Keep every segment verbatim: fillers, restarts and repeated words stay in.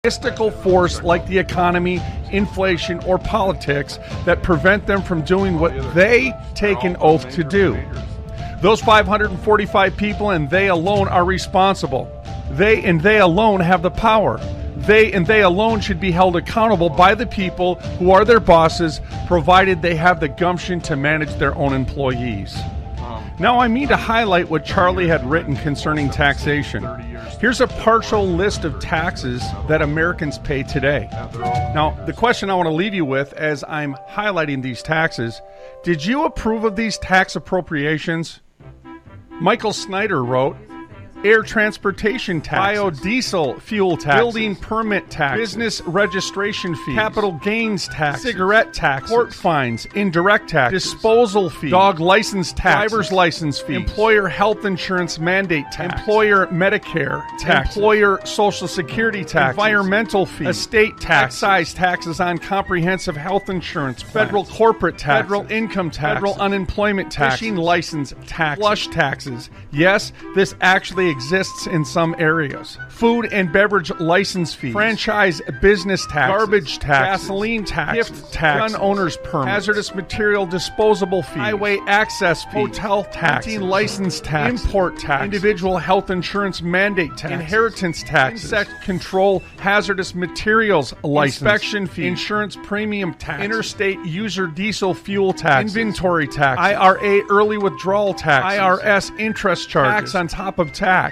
mystical force like the economy, inflation, or politics that prevent them from doing what they take an oath to do. Those five hundred forty-five people and they alone are responsible. They and they alone have the power. They and they alone should be held accountable by the people who are their bosses, provided they have the gumption to manage their own employees. Now I mean to highlight what Charlie had written concerning taxation. Here's a partial list of taxes that Americans pay today. Now, the question I want to leave you with as I'm highlighting these taxes, did you approve of these tax appropriations? Michael Snyder wrote, air transportation tax, biodiesel fuel tax, building permit tax, business registration fees, capital gains tax, cigarette tax, court fines, indirect tax, disposal fee, dog license tax, driver's license fee, employer health insurance mandate tax, employer Medicare tax, employer social security tax, environmental fee, estate tax, excise taxes on comprehensive health insurance, plans, federal corporate tax, federal income tax, federal unemployment tax, fishing license tax, flush taxes. Yes, this actually exists in some areas. Food and beverage license fees, franchise business tax, garbage tax, gasoline tax, gift tax, gun owners permit, hazardous material disposable fees, highway access fee, hotel tax, license tax, import tax, individual health insurance mandate tax, inheritance tax, insect control, hazardous materials license, inspection fee, insurance premium tax, interstate user diesel fuel tax, inventory tax, I R A early withdrawal tax, I R S interest charges, tax on top of tax,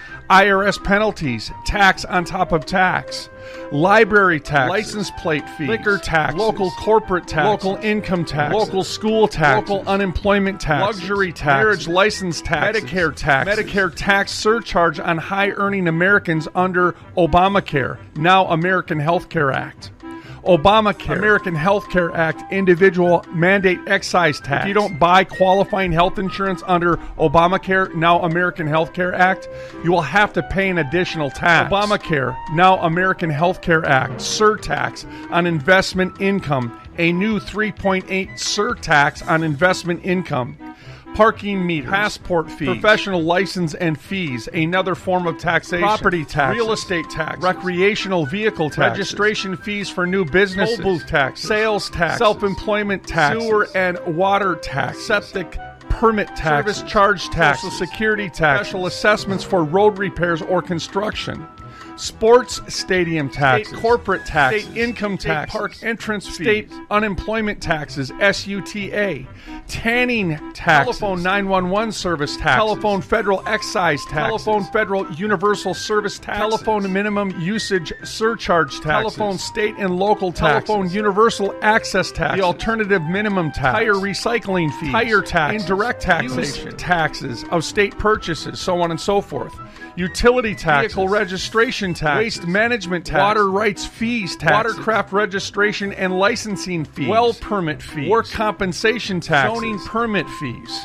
I R S penalties, tax on top of tax, library tax, license plate fees, liquor tax, local corporate tax, local income tax, local school tax, local unemployment tax, luxury tax, marriage license tax, Medicare tax, Medicare tax surcharge on high-earning Americans under Obamacare, now American Health Care Act. Obamacare, American Health Care Act, individual mandate excise tax. If you don't buy qualifying health insurance under Obamacare, now American Health Care Act, you will have to pay an additional tax. Obamacare, now American Health Care Act, surtax on investment income, a new three point eight surtax on investment income. Parking meters, passport fees, professional license and fees, another form of taxation, property tax, real estate tax, recreational vehicle tax, registration fees for new businesses, toll booth tax, sales tax, self-employment tax, sewer and water tax, septic permit tax, service charge tax, social security tax, special assessments for road repairs or construction, sports stadium taxes, state corporate taxes, state income tax, park entrance fees, state unemployment taxes, S U T A, tanning taxes, telephone nine one one service tax, telephone federal excise tax, telephone federal universal service tax, telephone minimum usage surcharge tax, telephone state and local tax, telephone universal access tax, the alternative minimum tax, tire recycling fees, tire tax, indirect taxation, taxes of state purchases, so on and so forth. Utility tax, vehicle registration tax, waste management tax, water rights fees tax, watercraft registration and licensing fees, well permit fees, work compensation tax, zoning permit fees.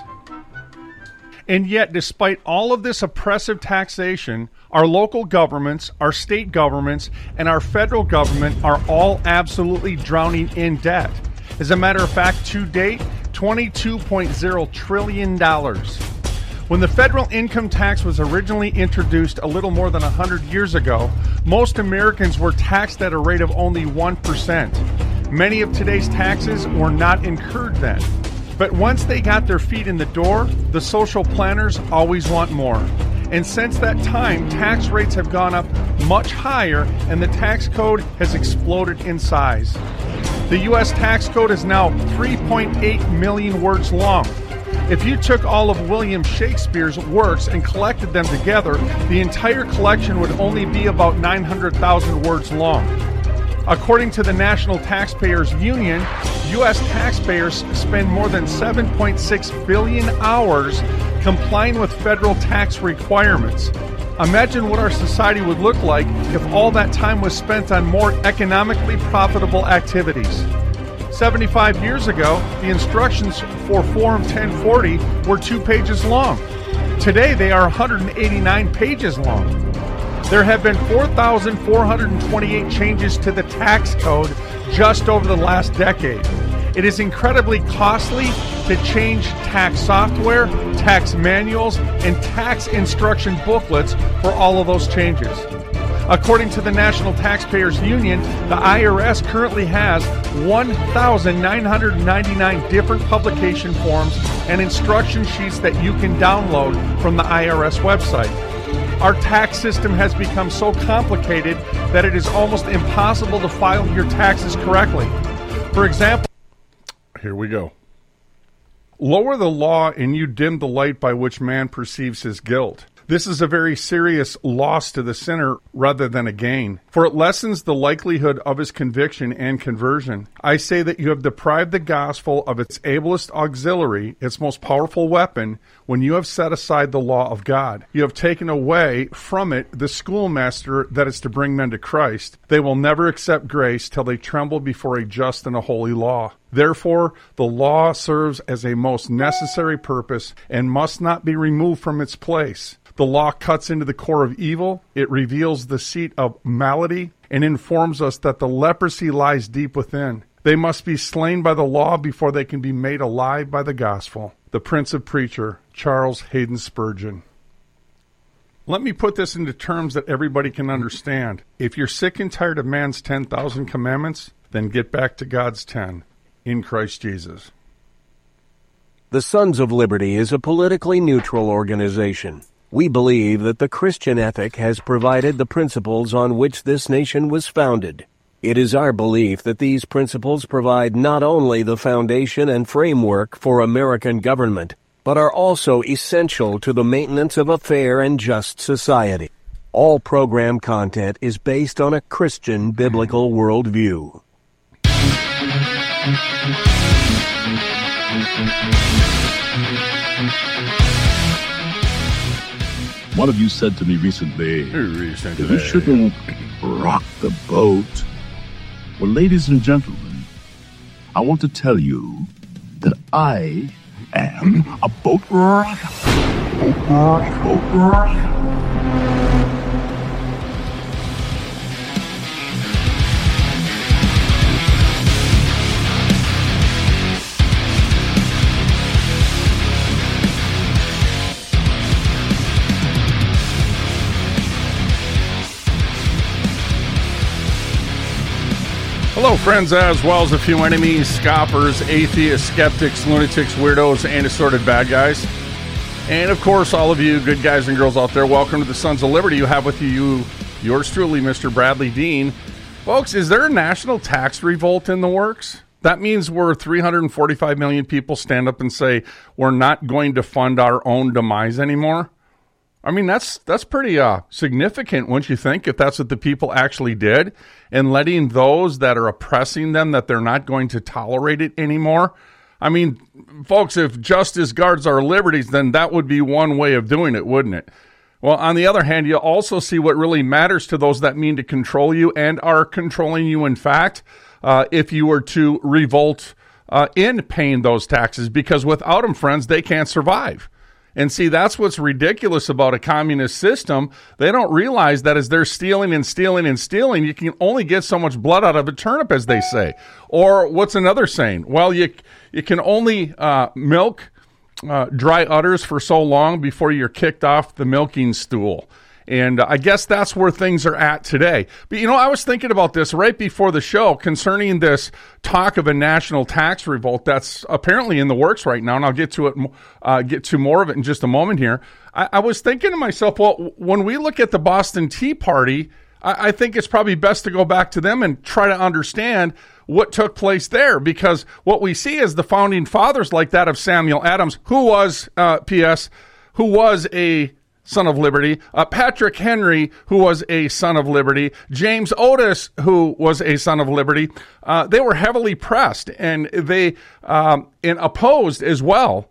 And yet, despite all of this oppressive taxation, our local governments, our state governments, and our federal government are all absolutely drowning in debt. As a matter of fact, to date, twenty-two point zero trillion dollars. When the federal income tax was originally introduced a little more than one hundred years ago, most Americans were taxed at a rate of only one percent. Many of today's taxes were not incurred then. But once they got their feet in the door, the social planners always want more. And since that time, tax rates have gone up much higher and the tax code has exploded in size. The U S tax code is now three point eight million words long. If you took all of William Shakespeare's works and collected them together, the entire collection would only be about nine hundred thousand words long. According to the National Taxpayers Union, U S taxpayers spend more than seven point six billion hours complying with federal tax requirements. Imagine what our society would look like if all that time was spent on more economically profitable activities. seventy-five years ago, the instructions for Form ten forty were two pages long. Today, they are one hundred eighty-nine pages long. There have been four thousand four hundred twenty-eight changes to the tax code just over the last decade. It is incredibly costly to change tax software, tax manuals, and tax instruction booklets for all of those changes. According to the National Taxpayers Union, the I R S currently has one thousand nine hundred ninety-nine different publication forms and instruction sheets that you can download from the I R S website. Our tax system has become so complicated that it is almost impossible to file your taxes correctly. For example, here we go. Lower the law and you dim the light by which man perceives his guilt. This is a very serious loss to the sinner rather than a gain, for it lessens the likelihood of his conviction and conversion. I say that you have deprived the gospel of its ablest auxiliary, its most powerful weapon, when you have set aside the law of God. You have taken away from it the schoolmaster that is to bring men to Christ. They will never accept grace till they tremble before a just and a holy law. Therefore, the law serves as a most necessary purpose and must not be removed from its place. The law cuts into the core of evil, it reveals the seat of malady, and informs us that the leprosy lies deep within. They must be slain by the law before they can be made alive by the gospel. The Prince of Preacher, Charles Haddon Spurgeon. Let me put this into terms that everybody can understand. If you're sick and tired of man's ten thousand commandments, then get back to God's ten, in Christ Jesus. The Sons of Liberty is a politically neutral organization. We believe that the Christian ethic has provided the principles on which this nation was founded. It is our belief that these principles provide not only the foundation and framework for American government, but are also essential to the maintenance of a fair and just society. All program content is based on a Christian biblical worldview. One of you said to me recently, recently. we shouldn't rock the boat. Well, ladies and gentlemen, I want to tell you that I am a boat rocker. Boat rocker. Boat rocker. Hello, friends, as well as a few enemies, scoffers, atheists, skeptics, lunatics, weirdos, and assorted bad guys. And, of course, all of you good guys and girls out there, welcome to the Sons of Liberty. You have with you, you yours truly, Mister Bradley Dean. Folks, is there a national tax revolt in the works? That means we're three hundred forty-five million people stand up and say we're not going to fund our own demise anymore. I mean, that's that's pretty uh, significant, wouldn't you think, if that's what the people actually did, and letting those that are oppressing them, that they're not going to tolerate it anymore. I mean, folks, if justice guards our liberties, then that would be one way of doing it, wouldn't it? Well, on the other hand, you also see what really matters to those that mean to control you and are controlling you, in fact, uh, if you were to revolt uh, in paying those taxes, because without them, friends, they can't survive. And see, that's what's ridiculous about a communist system. They don't realize that as they're stealing and stealing and stealing, you can only get so much blood out of a turnip, as they say. Or what's another saying? Well, you you can only uh, milk uh, dry udders for so long before you're kicked off the milking stool. And uh, I guess that's where things are at today. But, you know, I was thinking about this right before the show concerning this talk of a national tax revolt that's apparently in the works right now, and I'll get to it, uh, get to more of it in just a moment here. I, I was thinking to myself, well, when we look at the Boston Tea Party, I, I think it's probably best to go back to them and try to understand what took place there, because what we see is the founding fathers like that of Samuel Adams, who was, uh, P S, who was a Son of Liberty, uh, Patrick Henry, who was a Son of Liberty, James Otis, who was a Son of Liberty. Uh, they were heavily pressed, and they um, and opposed as well.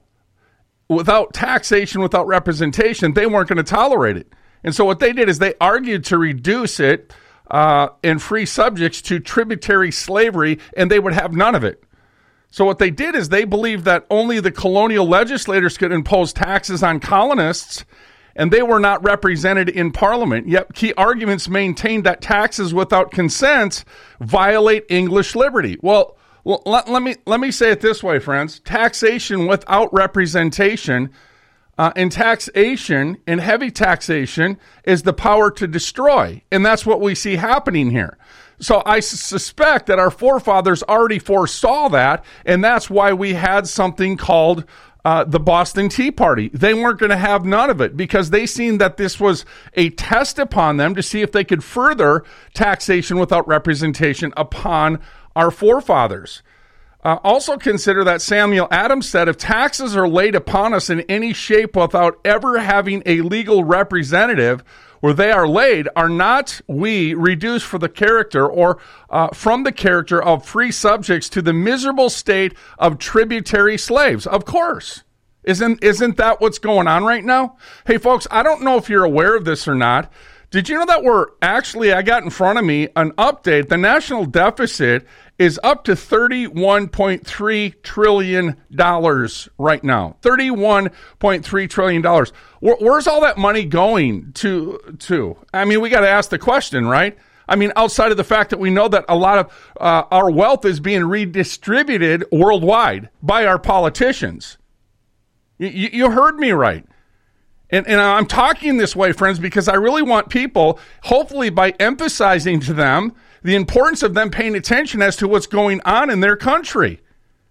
Without taxation, without representation, they weren't going to tolerate it. And so what they did is they argued to reduce it uh, and free subjects to tributary slavery, and they would have none of it. So what they did is they believed that only the colonial legislators could impose taxes on colonists, and they were not represented in Parliament. Yet key arguments maintained that taxes without consent violate English liberty. Well, let, let me let me say it this way, friends. Taxation without representation Uh, and taxation and heavy taxation is the power to destroy. And that's what we see happening here. So I suspect that our forefathers already foresaw that, and that's why we had something called uh, the Boston Tea Party. They weren't going to have none of it because they seen that this was a test upon them to see if they could further taxation without representation upon our forefathers. Uh, also consider that Samuel Adams said, if taxes are laid upon us in any shape without ever having a legal representative where they are laid, are not we reduced for the character or uh, from the character of free subjects to the miserable state of tributary slaves? Of course. Isn't, isn't that what's going on right now? Hey, folks, I don't know if you're aware of this or not. Did you know that we're actually, I got in front of me an update. The national deficit is up to thirty-one point three trillion dollars right now. thirty-one point three trillion dollars. Where, where's all that money going to, to? I mean, we got to ask the question, right? I mean, outside of the fact that we know that a lot of uh, our wealth is being redistributed worldwide by our politicians. You, you heard me right. And, and I'm talking this way, friends, because I really want people, hopefully by emphasizing to them the importance of them paying attention as to what's going on in their country.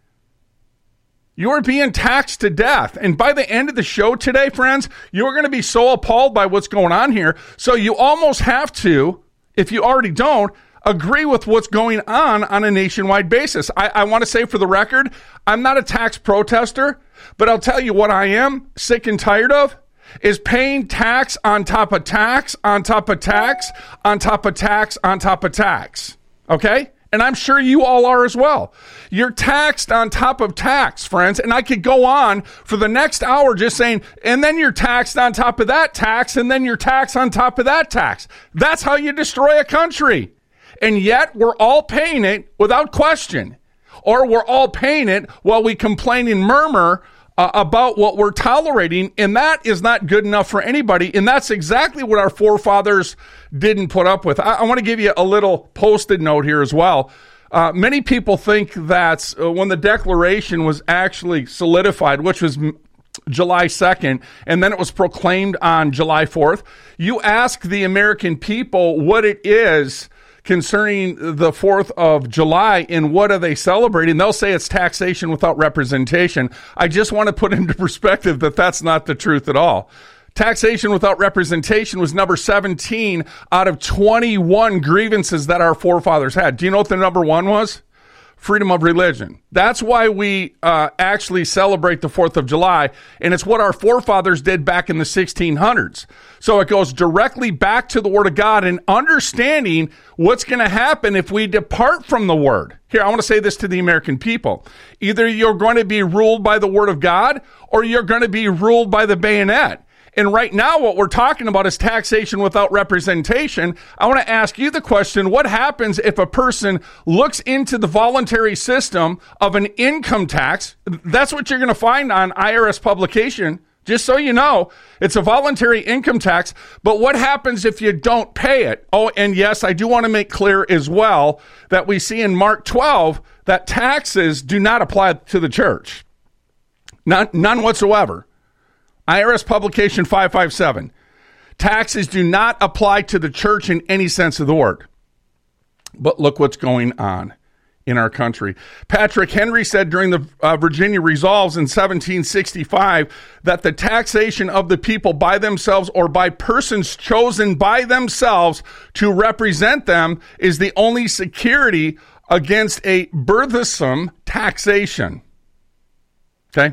You're being taxed to death. And by the end of the show today, friends, you're going to be so appalled by what's going on here. So you almost have to, if you already don't, agree with what's going on on a nationwide basis. I, I want to say for the record, I'm not a tax protester, but I'll tell you what I am sick and tired of is paying tax on top of tax, on top of tax, on top of tax, on top of tax. Okay? And I'm sure you all are as well. You're taxed on top of tax, friends. And I could go on for the next hour just saying, and then you're taxed on top of that tax, and then you're taxed on top of that tax. That's how you destroy a country. And yet we're all paying it without question. Or we're all paying it while we complain and murmur Uh, about what we're tolerating, and that is not good enough for anybody, and that's exactly what our forefathers didn't put up with. I, I want to give you a little post-it note here as well. Uh, many people think that uh, when the Declaration was actually solidified, which was m- July second, and then it was proclaimed on July fourth, you ask the American people what it is concerning the fourth of July and what are they celebrating, they'll say it's taxation without representation. I just want to put into perspective that that's not the truth at all. Taxation without representation was number seventeen out of twenty-one grievances that our forefathers had. Do you know what the number one was? Freedom of religion. That's why we uh, actually celebrate the fourth of July, and it's what our forefathers did back in the sixteen hundreds. So it goes directly back to the Word of God and understanding what's going to happen if we depart from the Word. Here, I want to say this to the American people. Either you're going to be ruled by the Word of God, or you're going to be ruled by the bayonet. And right now, what we're talking about is taxation without representation. I want to ask you the question, what happens if a person looks into the voluntary system of an income tax? That's what you're going to find on I R S publication. Just so you know, it's a voluntary income tax. But what happens if you don't pay it? Oh, and yes, I do want to make clear as well that we see in Mark twelve that taxes do not apply to the church. None, none whatsoever. I R S publication five five seven. Taxes do not apply to the church in any sense of the word. But look what's going on in our country. Patrick Henry said during the uh, Virginia Resolves in seventeen sixty-five that the taxation of the people by themselves or by persons chosen by themselves to represent them is the only security against a burthensome taxation. Okay?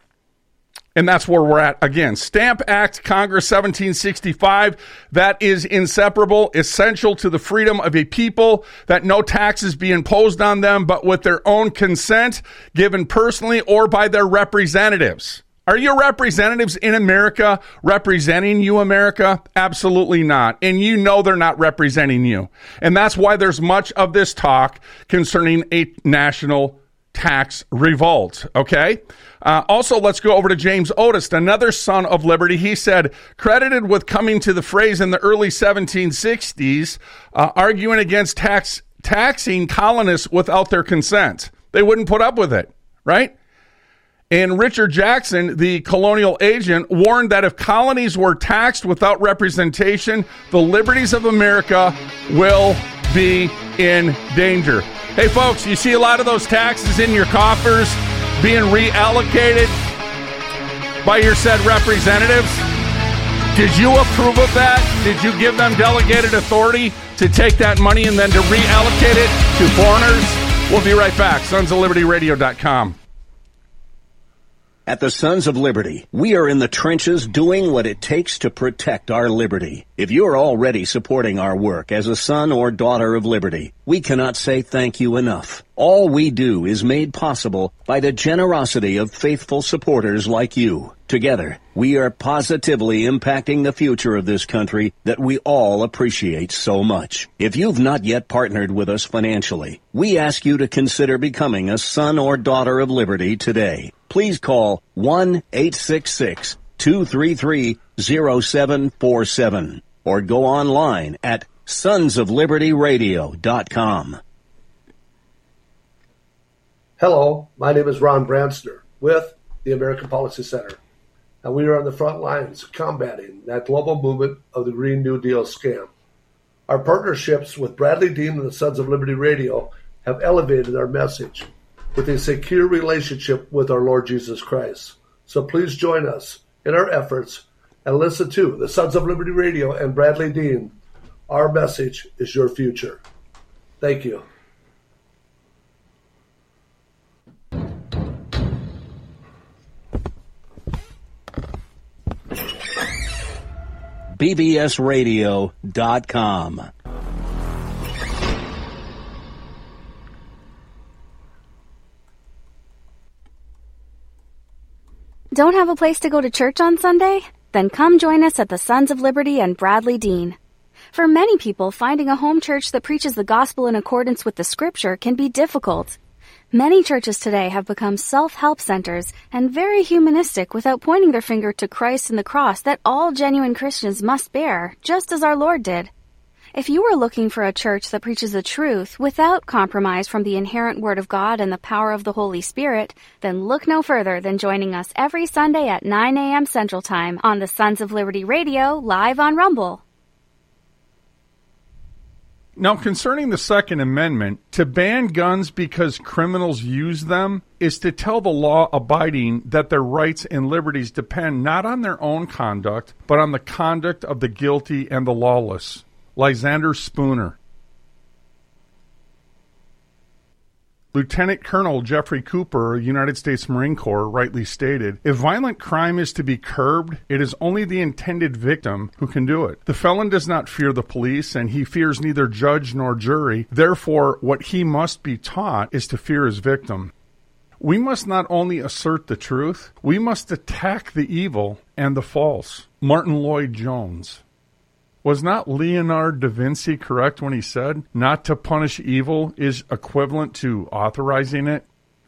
And that's where we're at. Again, Stamp Act, Congress seventeen sixty-five, that is inseparable, essential to the freedom of a people, that no taxes be imposed on them, but with their own consent, given personally or by their representatives. Are your representatives in America representing you, America? Absolutely not. And you know they're not representing you. And that's why there's much of this talk concerning a national tax revolt, okay? Uh, also, let's go over to James Otis, another son of liberty. He said, credited with coming to the phrase in the early seventeen sixties, uh, arguing against tax taxing colonists without their consent. They wouldn't put up with it, right? And Richard Jackson, the colonial agent, warned that if colonies were taxed without representation, the liberties of America will be in danger. Hey, folks, you see a lot of those taxes in your coffers being reallocated by your said representatives? Did you approve of that? Did you give them delegated authority to take that money and then to reallocate it to foreigners? We'll be right back. sons of liberty radio dot com. At the Sons of Liberty, we are in the trenches doing what it takes to protect our liberty. If you're already supporting our work as a son or daughter of liberty, we cannot say thank you enough. All we do is made possible by the generosity of faithful supporters like you. Together, we are positively impacting the future of this country that we all appreciate so much. If you've not yet partnered with us financially, we ask you to consider becoming a son or daughter of liberty today. Please call one eight six six, two three three, zero seven four seven or go online at sons of liberty radio dot com. Hello, my name is Ron Branstner with the American Policy Center, and we are on the front lines combating that global movement of the Green New Deal scam. Our partnerships with Bradley Dean and the Sons of Liberty Radio have elevated our message with a secure relationship with our Lord Jesus Christ. So please join us in our efforts and listen to the Sons of Liberty Radio and Bradley Dean. Our message is your future. Thank you. B B S radio dot com. Don't have a place to go to church on Sunday? Then come join us at the Sons of Liberty and Bradley Dean. For many people, finding a home church that preaches the gospel in accordance with the scripture can be difficult. Many churches today have become self-help centers and very humanistic without pointing their finger to Christ and the cross that all genuine Christians must bear, just as our Lord did. If you are looking for a church that preaches the truth without compromise from the inherent Word of God and the power of the Holy Spirit, then look no further than joining us every Sunday at nine a.m. Central Time on the Sons of Liberty Radio, live on Rumble. Now, concerning the Second Amendment, to ban guns because criminals use them is to tell the law-abiding that their rights and liberties depend not on their own conduct, but on the conduct of the guilty and the lawless. Lysander Spooner. Lieutenant Colonel Jeffrey Cooper, United States Marine Corps, rightly stated, if violent crime is to be curbed, it is only the intended victim who can do it. The felon does not fear the police, and he fears neither judge nor jury. Therefore, what he must be taught is to fear his victim. We must not only assert the truth, we must attack the evil and the false. Martin Lloyd-Jones. Was not Leonardo da Vinci correct when he said, not to punish evil is equivalent to authorizing it?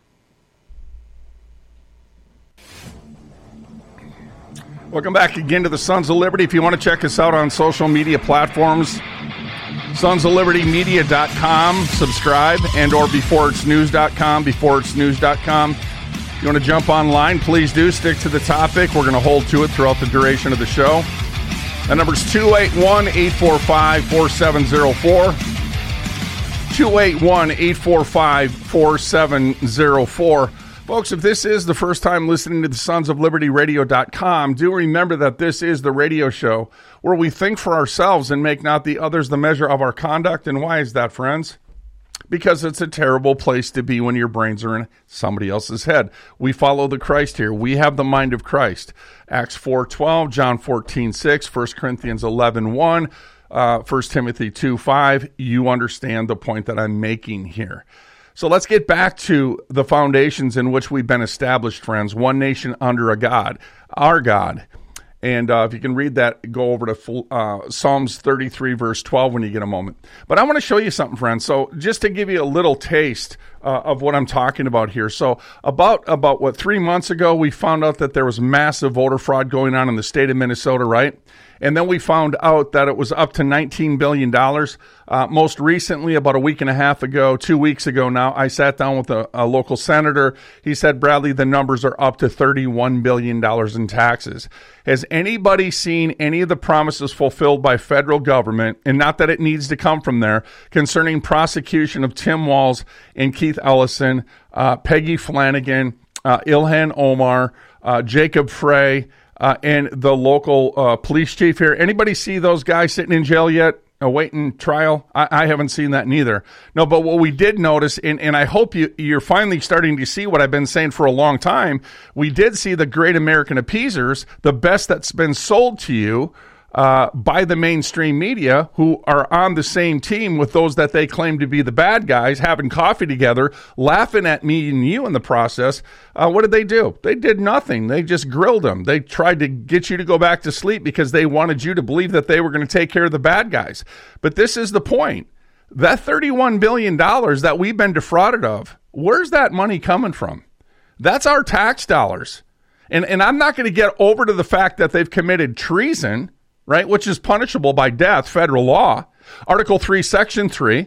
Welcome back again to the Sons of Liberty. If you want to check us out on social media platforms, sons of liberty media dot com, subscribe, and or before it's news dot com, before it's news dot com. You want to jump online, please do. Stick to the topic. We're going to hold to it throughout the duration of the show. The number's two eight one, eight four five, four seven zero four. two eight one, eight four five, four seven zero four. Folks, if this is the first time listening to the sons of liberty radio dot com, do remember that this is the radio show where we think for ourselves and make not the others the measure of our conduct. And why is that, friends? Because it's a terrible place to be when your brains are in somebody else's head. We follow the Christ here. We have the mind of Christ. Acts four twelve, John fourteen six, First Corinthians eleven one, uh, First Timothy two five. You understand the point that I'm making here. So let's get back to the foundations in which we've been established, friends. One nation under a God, our God. And uh, if you can read that, go over to uh, Psalms thirty-three, verse twelve when you get a moment. But I want to show you something, friends. So just to give you a little taste uh, of what I'm talking about here. So about, about what, three months ago, we found out that there was massive voter fraud going on in the state of Minnesota, right? And then we found out that it was up to nineteen billion dollars. Uh, most recently, about a week and a half ago, two weeks ago now, I sat down with a, a local senator. He said, Bradley, the numbers are up to thirty-one billion dollars in taxes. Has anybody seen any of the promises fulfilled by federal government, and not that it needs to come from there, concerning prosecution of Tim Walz and Keith Ellison, uh, Peggy Flanagan, uh, Ilhan Omar, uh, Jacob Frey, uh, and the local uh, police chief here? Anybody see those guys sitting in jail yet? Awaiting trial? I, I haven't seen that neither. No, but what we did notice, and, and I hope you, you're finally starting to see what I've been saying for a long time, we did see the Great American Appeasers, the best that's been sold to you uh, by the mainstream media, who are on the same team with those that they claim to be the bad guys, having coffee together, laughing at me and you in the process. Uh, what did they do? They did nothing. They just grilled them. They tried to get you to go back to sleep because they wanted you to believe that they were going to take care of the bad guys. But this is the point. That thirty-one billion dollars that we've been defrauded of, where's that money coming from? That's our tax dollars. And, and I'm not going to get over to the fact that they've committed treason, right, which is punishable by death, federal law, Article three, Section three.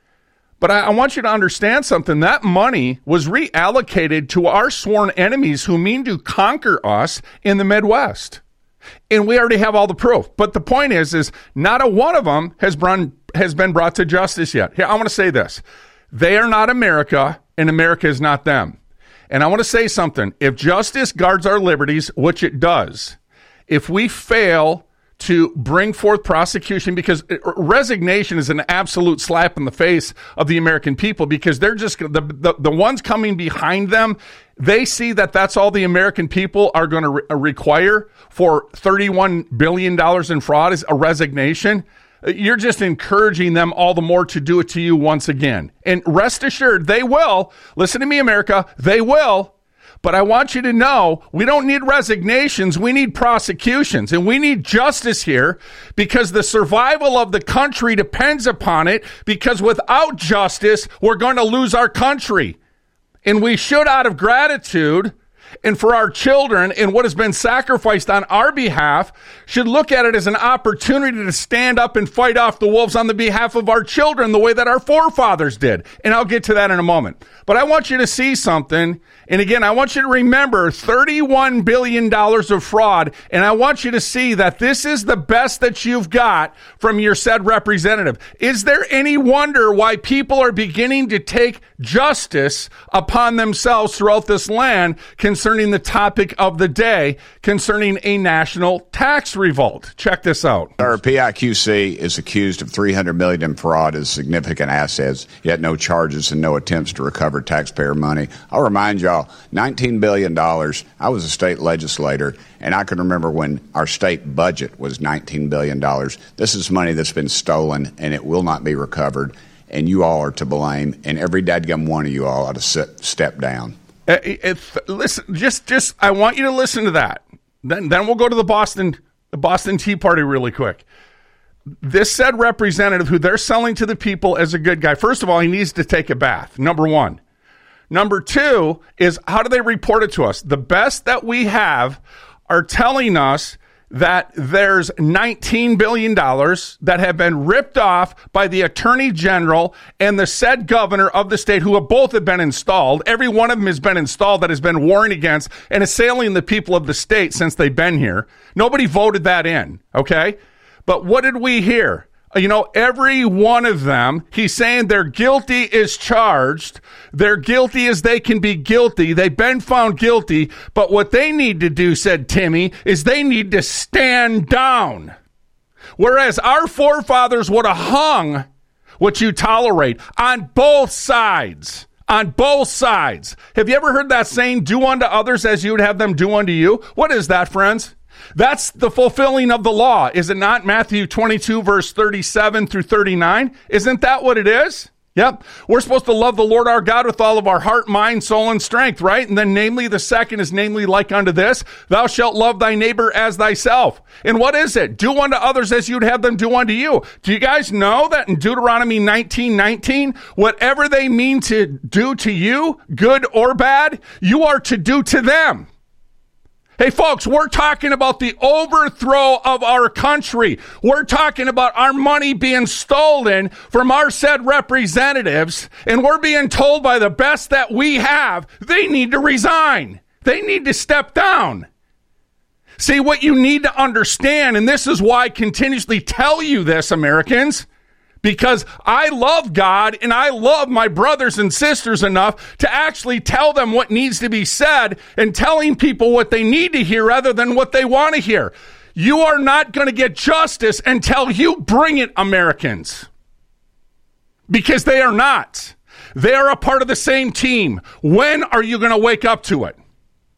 But I, I want you to understand something. That money was reallocated to our sworn enemies who mean to conquer us in the Midwest. And we already have all the proof. But the point is, is not a one of them has, brun, has been brought to justice yet. Here, I want to say this. They are not America, and America is not them. And I want to say something. If justice guards our liberties, which it does, if we fail to bring forth prosecution, because resignation is an absolute slap in the face of the American people, because they're just the, the, the ones coming behind them. They see that that's all the American people are going to re- require for thirty-one billion dollars in fraud is a resignation. You're just encouraging them all the more to do it to you once again. And rest assured, they will. Listen to me, America. They will. But I want you to know, we don't need resignations. We need prosecutions, and we need justice here, because the survival of the country depends upon it, because without justice, we're going to lose our country. And we should, out of gratitude and for our children and what has been sacrificed on our behalf, should look at it as an opportunity to stand up and fight off the wolves on the behalf of our children the way that our forefathers did. And I'll get to that in a moment. But I want you to see something. And again, I want you to remember thirty-one billion dollars of fraud. And I want you to see that this is the best that you've got from your said representative. Is there any wonder why people are beginning to take justice upon themselves throughout this land concerning the topic of the day, concerning a national tax revolt? Check this out. Our P I Q C is accused of three hundred million dollars in fraud as significant assets, yet no charges and no attempts to recover taxpayer money. I'll remind y'all, nineteen billion dollars. I was a state legislator, and I can remember when our state budget was nineteen billion dollars. This is money that's been stolen, and it will not be recovered, and you all are to blame, and every dadgum one of you all ought to sit, step down. Uh, if, listen, just, just, I want you to listen to that. Then, then we'll go to the Boston, the Boston Tea Party really quick. This said representative who they're selling to the people as a good guy, first of all, he needs to take a bath, number one. Number two is, how do they report it to us? The best that we have are telling us that there's nineteen billion dollars that have been ripped off by the attorney general and the said governor of the state, who have both have been installed. Every one of them has been installed that has been warring against and assailing the people of the state since they've been here. Nobody voted that in, okay? But what did we hear? You know, every one of them, he's saying they're guilty as charged. They're guilty as they can be guilty. They've been found guilty. But what they need to do, said Timmy, is they need to stand down. Whereas our forefathers would have hung what you tolerate on both sides. On both sides. Have you ever heard that saying, do unto others as you would have them do unto you? What is that, friends? That's the fulfilling of the law. Is it not? Matthew twenty-two, verse thirty-seven through thirty-nine. Isn't that what it is? Yep. We're supposed to love the Lord our God with all of our heart, mind, soul, and strength, right? And then namely, the second is namely like unto this, thou shalt love thy neighbor as thyself. And what is it? Do unto others as you'd have them do unto you. Do you guys know that in Deuteronomy nineteen nineteen, whatever they mean to do to you, good or bad, you are to do to them? Hey, folks, we're talking about the overthrow of our country. We're talking about our money being stolen from our said representatives, and we're being told by the best that we have, they need to resign. They need to step down. See, what you need to understand, and this is why I continuously tell you this, Americans, because I love God and I love my brothers and sisters enough to actually tell them what needs to be said and telling people what they need to hear rather than what they want to hear. You are not going to get justice until you bring it, Americans. Because they are not. They are a part of the same team. When are you going to wake up to it?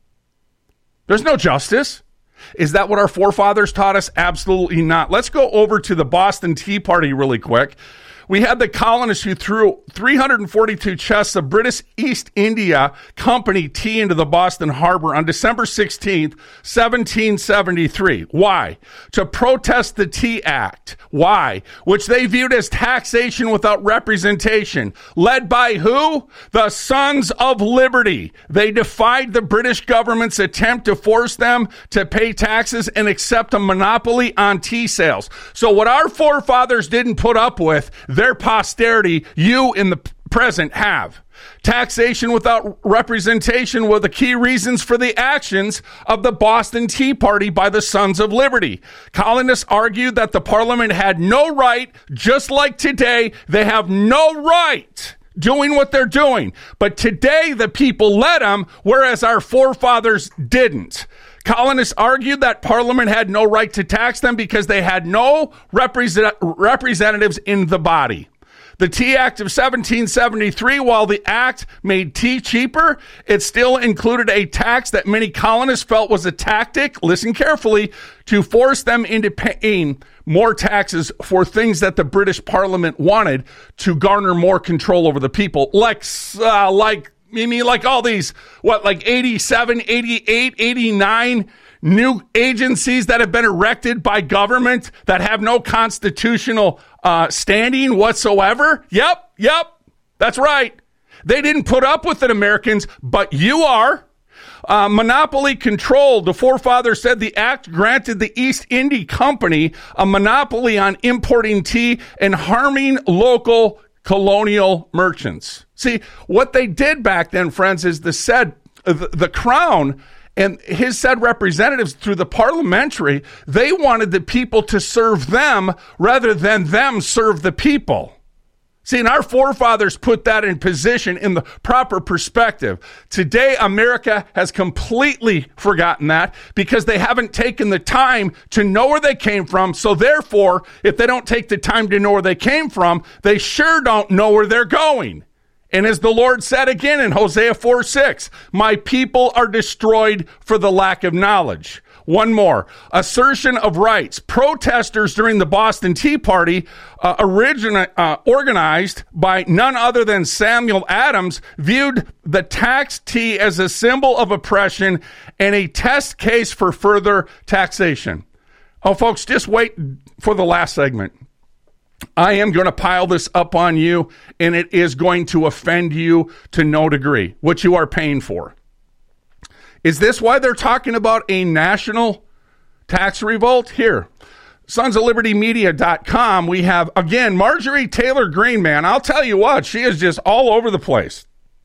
There's no justice. Is that what our forefathers taught us? Absolutely not. Let's go over to the Boston Tea Party really quick. We had the colonists who threw three hundred forty-two chests of British East India Company tea into the Boston Harbor on December sixteenth, seventeen seventy-three. Why? To protest the Tea Act. Why? Which they viewed as taxation without representation. Led by who? The Sons of Liberty. They defied the British government's attempt to force them to pay taxes and accept a monopoly on tea sales. So what our forefathers didn't put up with, their posterity, you in the present have. Taxation without representation were the key reasons for the actions of the Boston Tea Party by the Sons of Liberty. Colonists argued that the Parliament had no right, just like today, they have no right doing what they're doing. But today the people let them, whereas our forefathers didn't. Colonists argued that Parliament had no right to tax them because they had no represent- representatives in the body. The Tea Act of seventeen seventy-three, while the act made tea cheaper, it still included a tax that many colonists felt was a tactic, listen carefully, to force them into paying more taxes for things that the British Parliament wanted to garner more control over the people, like, uh, like, I mean, like all these, what, like eighty-seven, eighty-eight, eighty-nine new agencies that have been erected by government that have no constitutional uh, standing whatsoever? Yep, yep, that's right. They didn't put up with it, Americans, but you are. Uh, monopoly control. The forefathers said the act granted the East India Company a monopoly on importing tea and harming local colonial merchants. See, what they did back then, friends, is the said the, the crown and his said representatives through the parliamentary, they wanted the people to serve them rather than them serve the people. See, and our forefathers put that in position in the proper perspective. Today, America has completely forgotten that because they haven't taken the time to know where they came from. So therefore, if they don't take the time to know where they came from, they sure don't know where they're going. And as the Lord said again in Hosea four six, my people are destroyed for the lack of knowledge. One more. Assertion of rights. Protesters during the Boston Tea Party, uh, origin- uh, organized by none other than Samuel Adams, viewed the tax tea as a symbol of oppression and a test case for further taxation. Oh, folks, just wait for the last segment. I am going to pile this up on you, and it is going to offend you to no degree, what you are paying for. Is this why they're talking about a national tax revolt? Here, sons of liberty media dot com, we have, again, Marjorie Taylor Greene, man. I'll tell you what, she is just all over the place.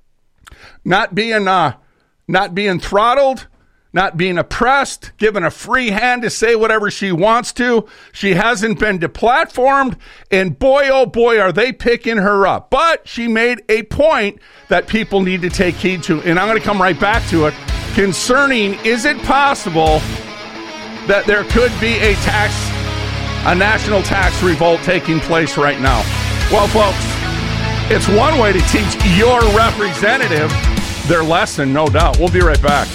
Not being, uh, not being throttled, not being oppressed, given a free hand to say whatever she wants to. She hasn't been deplatformed, and boy, oh boy, are they picking her up. But she made a point that people need to take heed to, and I'm going to come right back to it, concerning, is it possible that there could be a tax, a national tax revolt taking place right now? Well, folks, it's one way to teach your representative their lesson, no doubt. We'll be right back.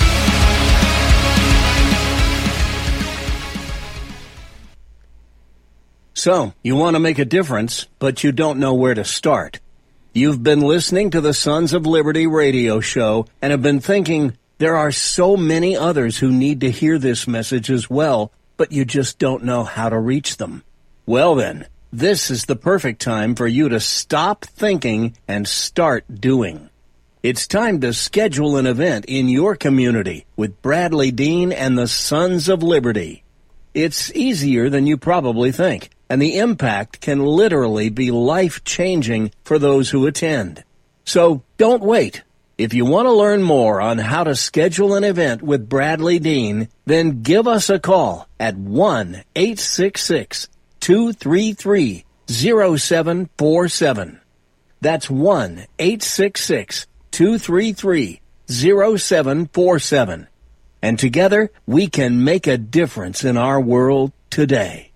So, you want to make a difference, but you don't know where to start. You've been listening to the Sons of Liberty radio show and have been thinking, there are so many others who need to hear this message as well, but you just don't know how to reach them. Well then, this is the perfect time for you to stop thinking and start doing. It's time to schedule an event in your community with Bradley Dean and the Sons of Liberty. It's easier than you probably think, and the impact can literally be life-changing for those who attend. So don't wait. If you want to learn more on how to schedule an event with Bradley Dean, then give us a call at one eight six six, two three three, zero seven four seven. That's one eight six six, two three three, zero seven four seven. And together, we can make a difference in our world today.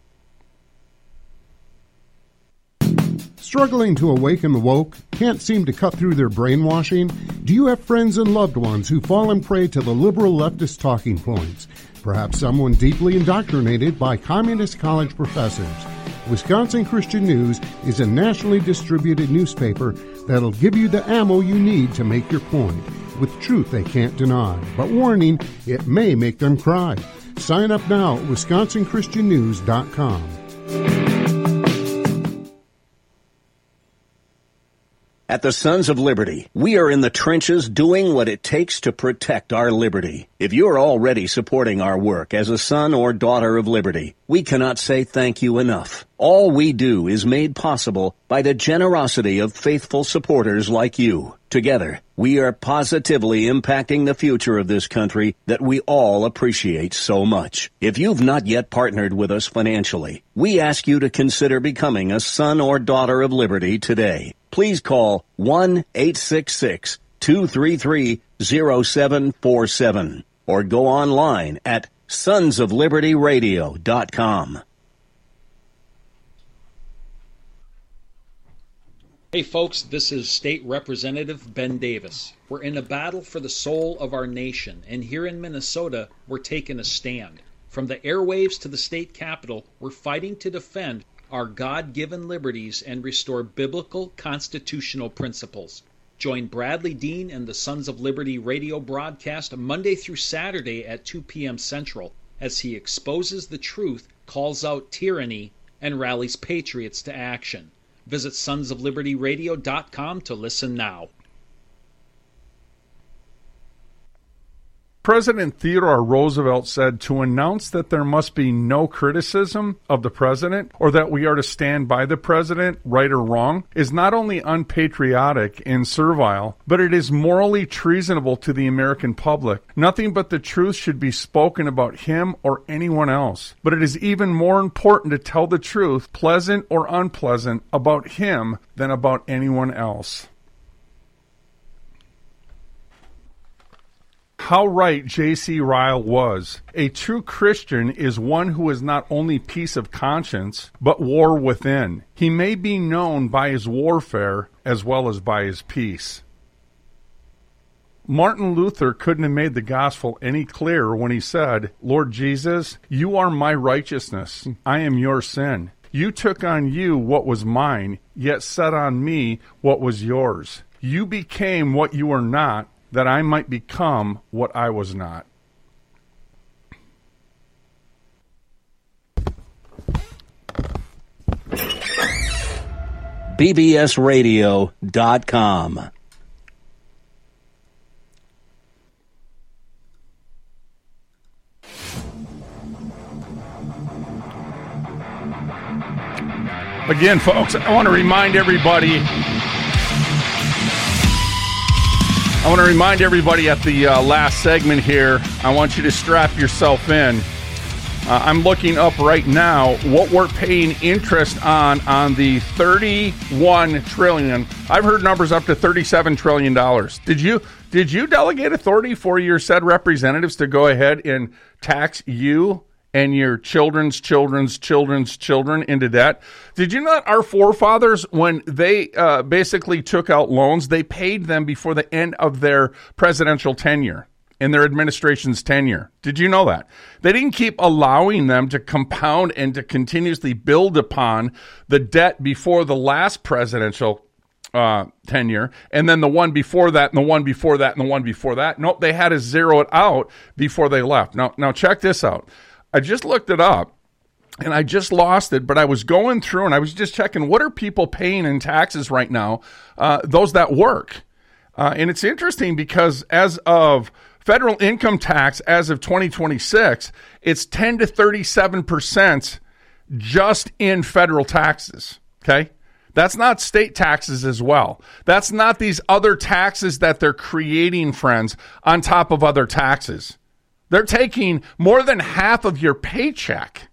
Struggling to awaken the woke? Can't seem to cut through their brainwashing? Do you have friends and loved ones who fall in prey to the liberal leftist talking points? Perhaps someone deeply indoctrinated by communist college professors. Wisconsin Christian News is a nationally distributed newspaper that'll give you the ammo you need to make your point, with truth they can't deny. But warning, it may make them cry. Sign up now at wisconsin christian news dot com. At the Sons of Liberty, we are in the trenches doing what it takes to protect our liberty. If you're already supporting our work as a son or daughter of liberty, we cannot say thank you enough. All we do is made possible by the generosity of faithful supporters like you. Together, we are positively impacting the future of this country that we all appreciate so much. If you've not yet partnered with us financially, we ask you to consider becoming a son or daughter of liberty today. Please call one eight six six, two three three, zero seven four seven or go online at sons of liberty radio dot com. Hey folks, this is State Representative Ben Davis. We're in a battle for the soul of our nation, and here in Minnesota, we're taking a stand. From the airwaves to the state capitol, we're fighting to defend our God-given liberties and restore biblical constitutional principles. Join Bradley Dean and the Sons of Liberty radio broadcast Monday through Saturday at two p.m. Central as he exposes the truth, calls out tyranny, and rallies patriots to action. Visit sons of liberty radio dot com to listen now. President Theodore Roosevelt said to announce that there must be no criticism of the president or that we are to stand by the president, right or wrong, is not only unpatriotic and servile, but it is morally treasonable to the American public. Nothing but the truth should be spoken about him or anyone else. But it is even more important to tell the truth, pleasant or unpleasant, about him than about anyone else. How right J C Ryle was. A true Christian is one who is not only peace of conscience, but war within. He may be known by his warfare as well as by his peace. Martin Luther couldn't have made the gospel any clearer when he said, Lord Jesus, you are my righteousness. I am your sin. You took on you what was mine, yet set on me what was yours. You became what you were not, that I might become what I was not. B B S radio dot com. Again, folks, I want to remind everybody I want to remind everybody at the uh, last segment here, I want you to strap yourself in. Uh, I'm looking up right now what we're paying interest on on the thirty-one trillion dollars. I've heard numbers up to thirty-seven trillion dollars. Did you did you delegate authority for your said representatives to go ahead and tax you and your children's children's children's children into debt? Did you not, our forefathers, when they uh, basically took out loans, they paid them before the end of their presidential tenure, in their administration's tenure? Did you know that? They didn't keep allowing them to compound and to continuously build upon the debt before the last presidential uh, tenure, and then the one before that, and the one before that, and the one before that. Nope, they had to zero it out before they left. Now, now check this out. I just looked it up, and I just lost it, but I was going through, and I was just checking, what are people paying in taxes right now, uh, those that work? Uh, and it's interesting because as of federal income tax, as of twenty twenty-six, it's ten to thirty-seven percent just in federal taxes, okay? That's not state taxes as well. That's not these other taxes that they're creating, friends, on top of other taxes. They're taking more than half of your paycheck.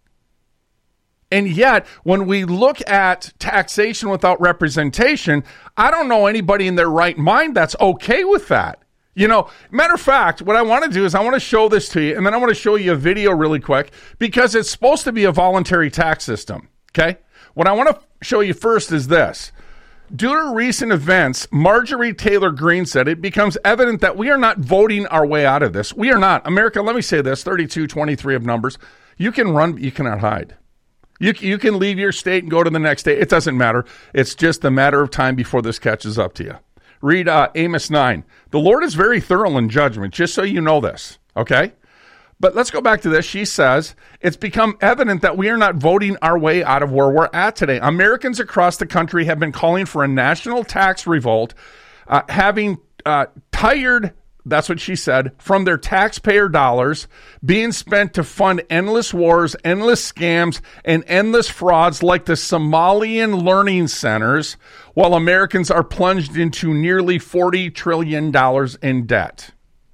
And yet, when we look at taxation without representation, I don't know anybody in their right mind that's okay with that. You know, matter of fact, what I want to do is I want to show this to you, and then I want to show you a video really quick, because it's supposed to be a voluntary tax system, okay? What I want to show you first is this. Due to recent events, Marjorie Taylor Greene said, it becomes evident that we are not voting our way out of this. We are not. America, let me say this, thirty-two twenty-three of numbers. You can run, but you cannot hide. You, you can leave your state and go to the next state. It doesn't matter. It's just a matter of time before this catches up to you. Read uh, Amos nine. The Lord is very thorough in judgment, just so you know this, okay? But let's go back to this. She says, it's become evident that we are not voting our way out of where we're at today. Americans across the country have been calling for a national tax revolt, uh, having uh, tired, that's what she said, from their taxpayer dollars being spent to fund endless wars, endless scams, and endless frauds like the Somalian learning centers, while Americans are plunged into nearly forty trillion dollars in debt.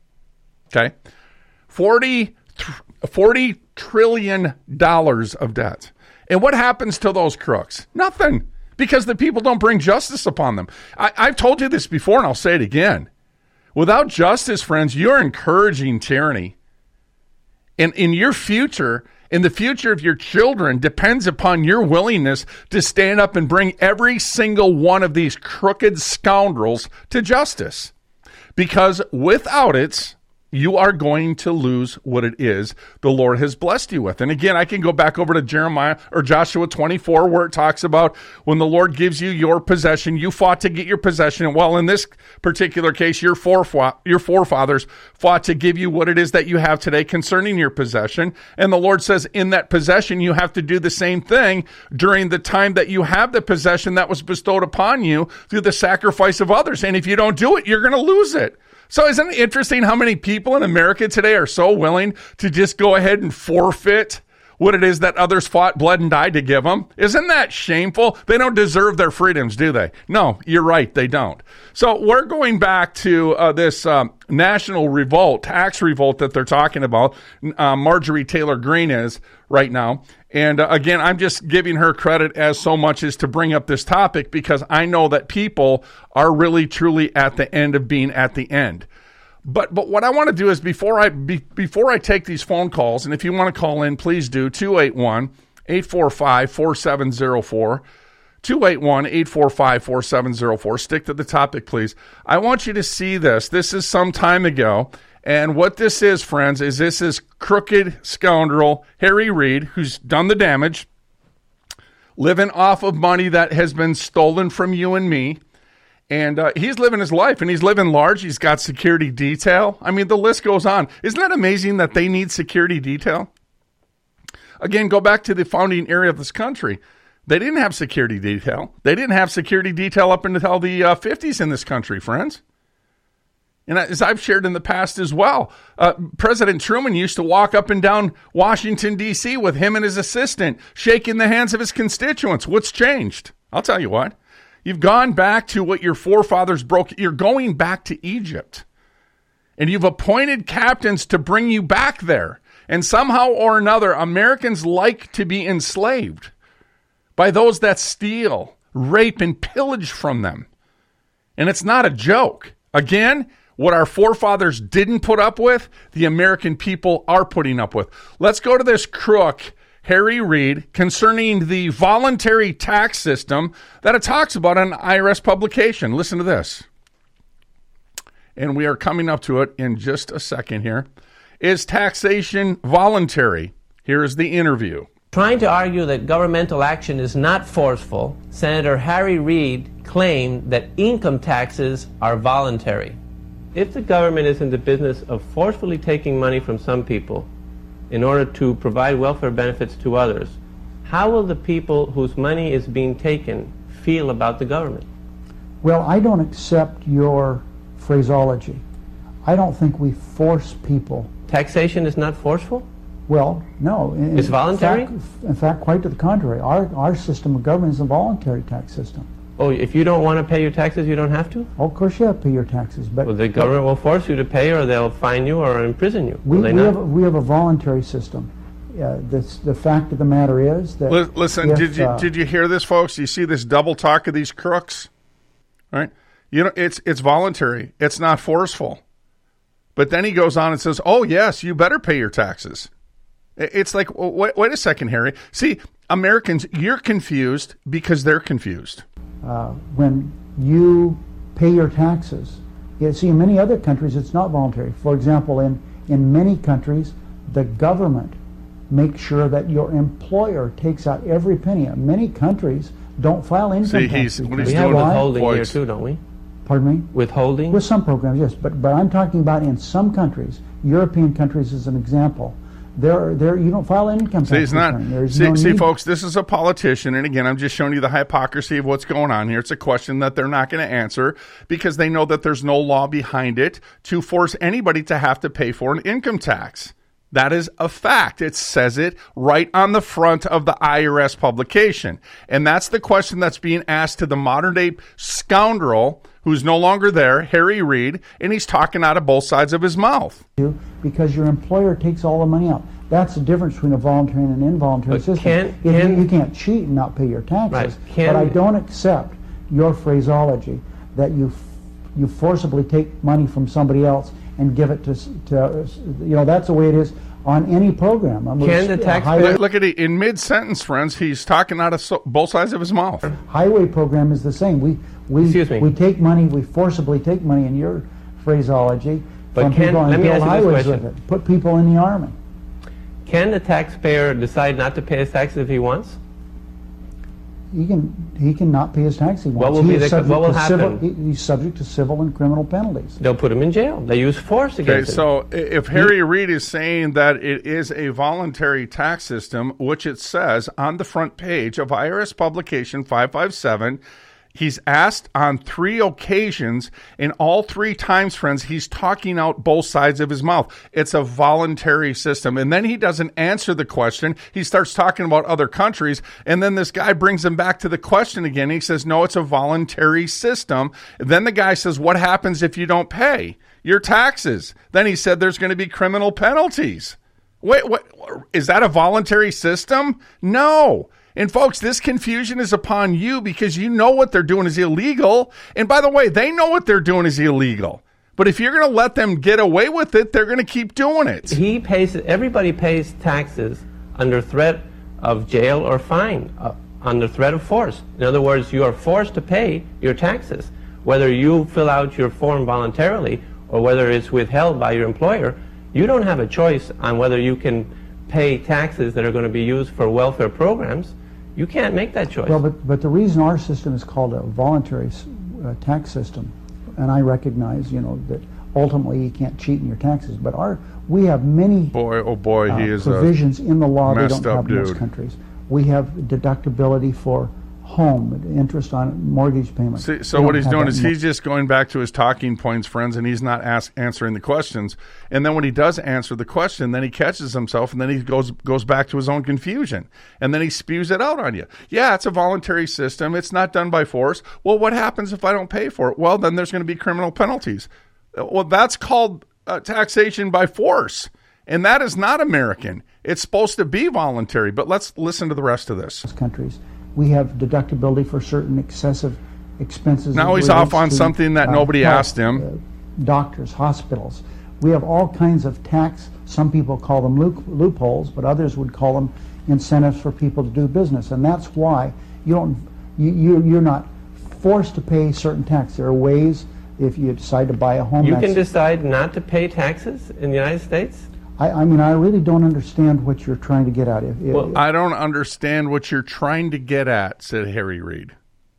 Okay? forty, forty trillion dollars of debt. And what happens to those crooks? Nothing. Because the people don't bring justice upon them. I, I've told you this before, and I'll say it again. Without justice, friends, you're encouraging tyranny. And in your future, in the future of your children, depends upon your willingness to stand up and bring every single one of these crooked scoundrels to justice. Because without it, you are going to lose what it is the Lord has blessed you with. And again, I can go back over to Jeremiah or Joshua twenty-four, where it talks about when the Lord gives you your possession, you fought to get your possession. Well, in this particular case, your foref- your forefathers fought to give you what it is that you have today concerning your possession. And the Lord says in that possession, you have to do the same thing during the time that you have the possession that was bestowed upon you through the sacrifice of others. And if you don't do it, you're going to lose it. So isn't it interesting how many people in America today are so willing to just go ahead and forfeit what it is that others fought, bled, and died to give them? Isn't that shameful? They don't deserve their freedoms, do they? No, you're right, they don't. So we're going back to uh, this um, national revolt, tax revolt that they're talking about. Uh, Marjorie Taylor Greene is right now. And uh, again, I'm just giving her credit as so much as to bring up this topic because I know that people are really truly at the end of being at the end. But but what I want to do is before I be, before I take these phone calls, and if you want to call in, please do, two eight one, eight four five, four seven zero four, two eight one, eight four five, four seven zero four. Stick to the topic, please. I want you to see this. This is some time ago. And what this is, friends, is this is crooked scoundrel Harry Reid, who's done the damage, living off of money that has been stolen from you and me. And uh, he's living his life, and he's living large. He's got security detail. I mean, the list goes on. Isn't that amazing that they need security detail? Again, go back to the founding era of this country. They didn't have security detail. They didn't have security detail up until the uh, fifties in this country, friends. And as I've shared in the past as well, uh, President Truman used to walk up and down Washington, D C with him and his assistant, shaking the hands of his constituents. What's changed? I'll tell you what. You've gone back to what your forefathers broke. You're going back to Egypt. And you've appointed captains to bring you back there. And somehow or another, Americans like to be enslaved by those that steal, rape, and pillage from them. And it's not a joke. Again, what our forefathers didn't put up with, the American people are putting up with. Let's go to this crook, Harry Reid, concerning the voluntary tax system that it talks about in an I R S publication. Listen to this. And we are coming up to it in just a second here. Is taxation voluntary? Here is the interview. Trying to argue that governmental action is not forceful, Senator Harry Reid claimed that income taxes are voluntary. If the government is in the business of forcefully taking money from some people in order to provide welfare benefits to others, how will the people whose money is being taken feel about the government? Well, I don't accept your phraseology. I don't think we force people. Taxation is not forceful? Well, no. In, it's voluntary? In fact, in fact, quite to the contrary. Our, our system of government is a voluntary tax system. Oh, if you don't want to pay your taxes, you don't have to? Oh, of course you have to pay your taxes. But well, the government will force you to pay, or they'll fine you or imprison you. We, will they we, not? have, we have a voluntary system. Uh, this, the fact of the matter is that... Listen, if, did you uh, did you hear this, folks? You see this double talk of these crooks? Right? You know, it's it's voluntary. It's not forceful. But then he goes on and says, oh, yes, you better pay your taxes. It's like, wait, wait a second, Harry. See, Americans, you're confused because they're confused. Uh, when you pay your taxes, you see, in many other countries, it's not voluntary. For example, in, in many countries, the government makes sure that your employer takes out every penny. In many countries don't file income see, tax. He's, what he's we doing have withholding with here too, don't we? Pardon me? Withholding? With some programs, yes. But but I'm talking about in some countries, European countries as an example. There, there, you don't file an income tax. See, it's not. There's See, no see, need. folks, this is a politician, and again, I'm just showing you the hypocrisy of what's going on here. It's a question that they're not going to answer because they know that there's no law behind it to force anybody to have to pay for an income tax. That is a fact. It says it right on the front of the I R S publication. And that's the question that's being asked to the modern day scoundrel who's no longer there, Harry Reid, and he's talking out of both sides of his mouth. Because your employer takes all the money out. That's the difference between a voluntary and an involuntary But system. can- If can- you, you can't cheat and not pay your taxes. Right. Can- But I don't accept your phraseology that you f- you forcibly take money from somebody else and give it to, s- to uh, you know, that's the way it is on any program. I mean, Can the a taxpayer- highway, Look, look at it. In mid-sentence, friends, he's talking out of so, both sides of his mouth. highway program is the same. We we Excuse me. we take money, we forcibly take money in your phraseology But from can- people let and me build ask you this highways question. with it. Put people in the army. Can the taxpayer decide not to pay his taxes if he wants? He can he can not pay his tax he wants. What will He be is the- subject what will to civil- happen? he- he's subject to civil and criminal penalties. They'll put him in jail. They use force Okay, against him. so i- if Harry Reid is saying that it is a voluntary tax system, which it says on the front page of I R S publication five five seven, he's asked on three occasions, and all three times, friends, he's talking out both sides of his mouth. It's a voluntary system. And then he doesn't answer the question. He starts talking about other countries, and then this guy brings him back to the question again. He says, no, it's a voluntary system. Then the guy says, what happens if you don't pay your taxes? Then he said there's going to be criminal penalties. Wait, what? Is that a voluntary system? No. And folks, this confusion is upon you because you know what they're doing is illegal. And by the way, they know what they're doing is illegal. But if you're going to let them get away with it, they're going to keep doing it. He pays. Everybody pays taxes under threat of jail or fine, uh, under threat of force. In other words, you are forced to pay your taxes, whether you fill out your form voluntarily or whether it's withheld by your employer. You don't have a choice on whether you can pay taxes that are going to be used for welfare programs. You can't make that choice. Well, but but the reason our system is called a voluntary uh, tax system, and I recognize, you know, that ultimately you can't cheat in your taxes, but our we have many boy, oh boy, he uh, is provisions in the law they messed don't up have in most dude. countries. We have deductibility for home, interest on mortgage payments. See, so They what don't he's have doing that is in he's just going back to his talking points, friends, and he's not ask, answering the questions. And then when he does answer the question, then he catches himself, and then he goes goes back to his own confusion. And then he spews it out on you. Yeah, it's a voluntary system. It's not done by force. Well, what happens if I don't pay for it? Well, then there's going to be criminal penalties. Well, that's called uh, taxation by force. And that is not American. It's supposed to be voluntary. But let's listen to the rest of this. countries. We have deductibility for certain excessive expenses. Now as he's relates off on to, something that uh, nobody health, asked him. uh, doctors, hospitals. We have all kinds of tax, some people call them loop, loopholes, but others would call them incentives for people to do business. And that's why you don't, you, you, you're not forced to pay certain tax. There are ways, if you decide to buy a home. You that's- can decide not to pay taxes in the United States? I, I mean, I really don't understand what you're trying to get at. If, Well, I don't understand what you're trying to get at, said Harry Reid.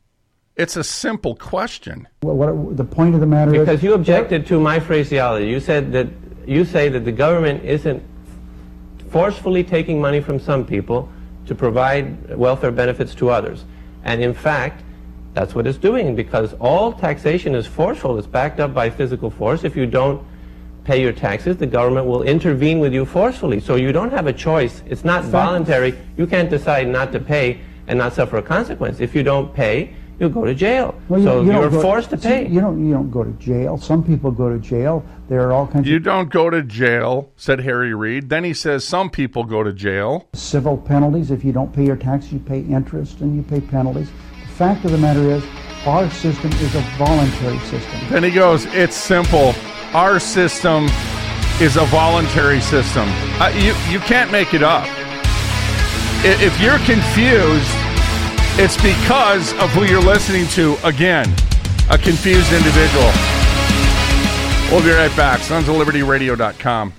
It's a simple question. What, what the point of the matter is, Because you objected to my phraseology. You said that you say that the government isn't forcefully taking money from some people to provide welfare benefits to others. And in fact, That's what it's doing, because all taxation is forceful. It's backed up by physical force. If you don't pay your taxes, the government will intervene with you forcefully. So you don't have a choice. It's not voluntary. You can't decide not to pay and not suffer a consequence. If you don't pay, you'll go to jail. Well, you, so you you're go, forced to pay. You don't, you don't go to jail. Some people go to jail. There are all kinds You of... don't go to jail, said Harry Reid. Then he says some people go to jail. Civil penalties. If you don't pay your taxes, you pay interest and you pay penalties. The fact of the matter is, our system is a voluntary system. Then he goes, it's simple. Our system is a voluntary system. Uh, you, you can't make it up. If you're confused, it's because of who you're listening to. Again, a confused individual. We'll be right back. sons of liberty radio dot com.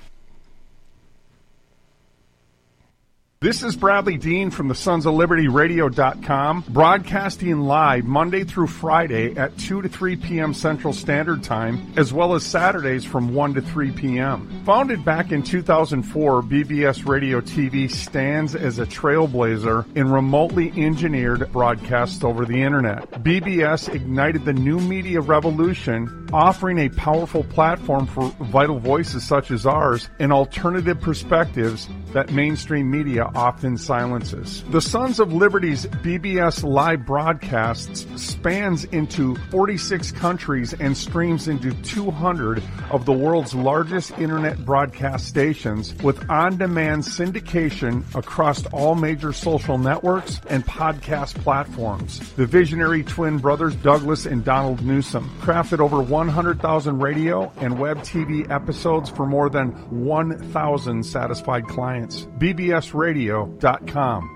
This is Bradley Dean from the sons of liberty radio dot com, broadcasting live Monday through Friday at two to three p.m. Central Standard Time, as well as Saturdays from one to three p.m. Founded back in two thousand four, B B S Radio T V stands as a trailblazer in remotely engineered broadcasts over the Internet. B B S ignited the new media revolution, offering a powerful platform for vital voices such as ours and alternative perspectives that mainstream media often silences. The Sons of Liberty's B B S live broadcasts spans into forty-six countries and streams into two hundred of the world's largest internet broadcast stations, with on-demand syndication across all major social networks and podcast platforms. The visionary twin brothers Douglas and Donald Newsom crafted over one hundred thousand radio and web T V episodes for more than one thousand satisfied clients. B B S radio dot com.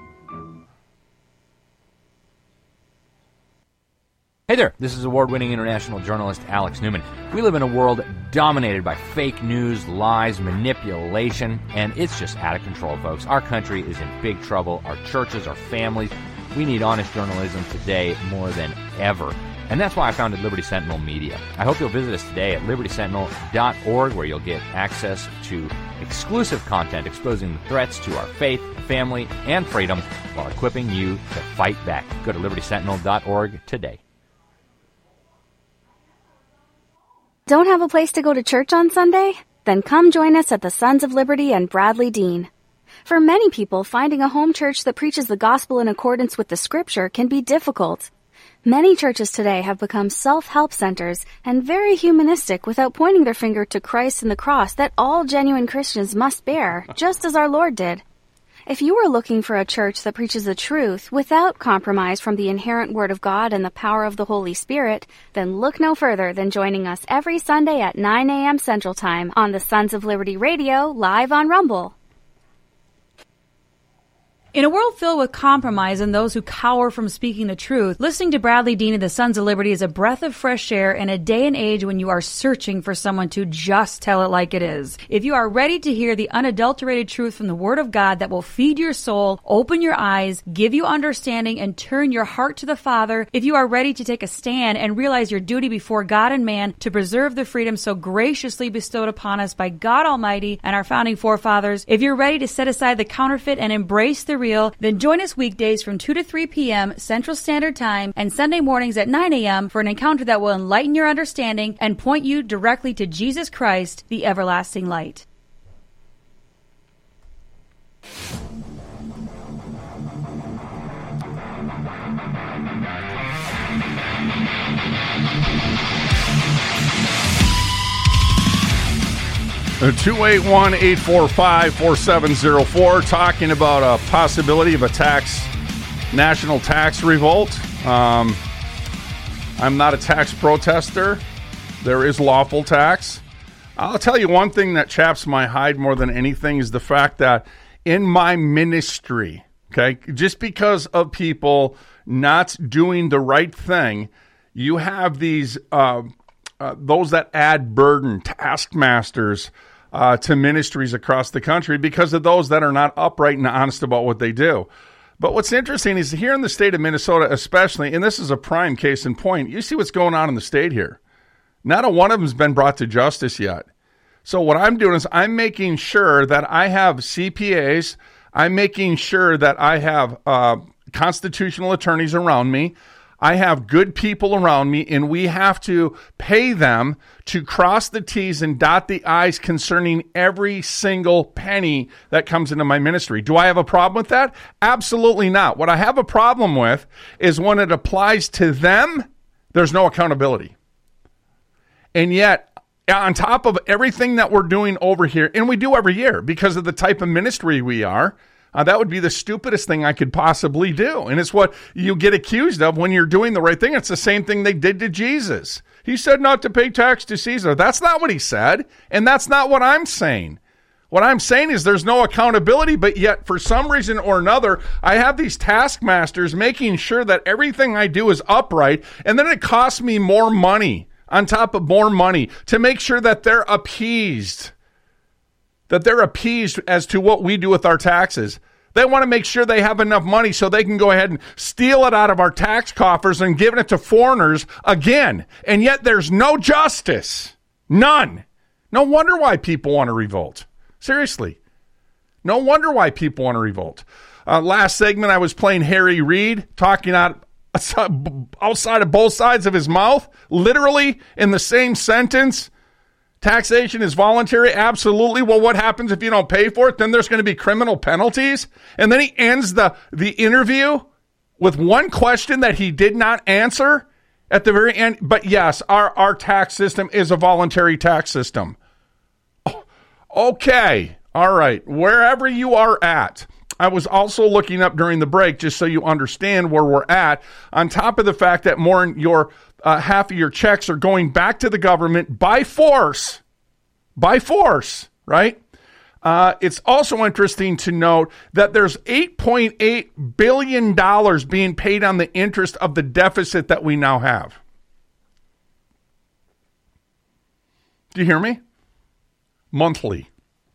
Hey there, this is award-winning international journalist Alex Newman. We live in a world dominated by fake news, lies, manipulation, and it's just out of control, folks. Our country is in big trouble. Our churches, our families, we need honest journalism today more than ever. And that's why I founded Liberty Sentinel Media. I hope you'll visit us today at liberty sentinel dot org, where you'll get access to exclusive content exposing the threats to our faith, family, and freedom while equipping you to fight back. Go to liberty sentinel dot org today. Don't have a place to go to church on Sunday? Then come join us at the Sons of Liberty and Bradley Dean. For many people, finding a home church that preaches the gospel in accordance with the scripture can be difficult. Many churches today have become self-help centers and very humanistic without pointing their finger to Christ and the cross that all genuine Christians must bear, just as our Lord did. If you are looking for a church that preaches the truth without compromise from the inherent Word of God and the power of the Holy Spirit, then look no further than joining us every Sunday at nine a.m. Central Time on the Sons of Liberty Radio, live on Rumble. In a world filled with compromise and those who cower from speaking the truth, listening to Bradley Dean and the Sons of Liberty is a breath of fresh air in a day and age when you are searching for someone to just tell it like it is. If you are ready to hear the unadulterated truth from the Word of God that will feed your soul, open your eyes, give you understanding, and turn your heart to the Father, if you are ready to take a stand and realize your duty before God and man to preserve the freedom so graciously bestowed upon us by God Almighty and our founding forefathers, if you're ready to set aside the counterfeit and embrace the real, then join us weekdays from two to three p.m. Central Standard Time and Sunday mornings at nine a.m. for an encounter that will enlighten your understanding and point you directly to Jesus Christ, the everlasting light. two eight one, eight four five, four seven zero four, talking about a possibility of a tax, national tax revolt. Um, I'm not a tax protester. There is lawful tax. I'll tell you one thing that chaps my hide more than anything is the fact that in my ministry, okay, just because of people not doing the right thing, you have these uh, uh, those that add burden, taskmasters, uh, to ministries across the country because of those that are not upright and honest about what they do. But what's interesting is here in the state of Minnesota especially, and this is a prime case in point, you see what's going on in the state here. Not a one of them has been brought to justice yet. So what I'm doing is I'm making sure that I have C P As. I'm making sure that I have uh, constitutional attorneys around me. I have good people around me, and we have to pay them to cross the T's and dot the I's concerning every single penny that comes into my ministry. Do I have a problem with that? Absolutely not. What I have a problem with is when it applies to them, there's no accountability. And yet, on top of everything that we're doing over here, and we do every year because of the type of ministry we are, Uh, that would be the stupidest thing I could possibly do. And it's what you get accused of when you're doing the right thing. It's the same thing they did to Jesus. He said not to pay tax to Caesar. That's not what he said. And that's not what I'm saying. What I'm saying is there's no accountability, but yet for some reason or another, I have these taskmasters making sure that everything I do is upright. And then it costs me more money on top of more money to make sure that they're appeased. That they're appeased as to what we do with our taxes. They want to make sure they have enough money so they can go ahead and steal it out of our tax coffers and give it to foreigners again. And yet there's no justice. None. No wonder why people want to revolt. Seriously. No wonder why people want to revolt. Uh, last segment, I was playing Harry Reid, talking out outside of both sides of his mouth, literally in the same sentence. Taxation is voluntary? Absolutely. Well, what happens if you don't pay for it? Then there's going to be criminal penalties. And then he ends the, the interview with one question that he did not answer at the very end. But yes, our, our tax system is a voluntary tax system. Okay. All right. Wherever you are at. I was also looking up during the break, just so you understand where we're at, on top of the fact that more than your uh, half of your checks are going back to the government by force, by force, right? Uh, it's also interesting to note that there's eight point eight billion dollars being paid on the interest of the deficit that we now have. Do you hear me? Monthly.